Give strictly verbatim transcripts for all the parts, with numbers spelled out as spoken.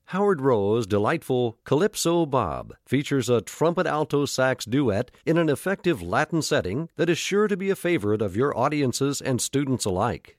Howard Rowe's delightful Calypso Bob features a trumpet alto sax duet in an effective Latin setting that is sure to be a favorite of your audiences and students alike.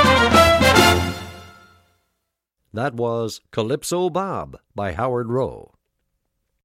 That was Calypso Bob by Howard Rowe.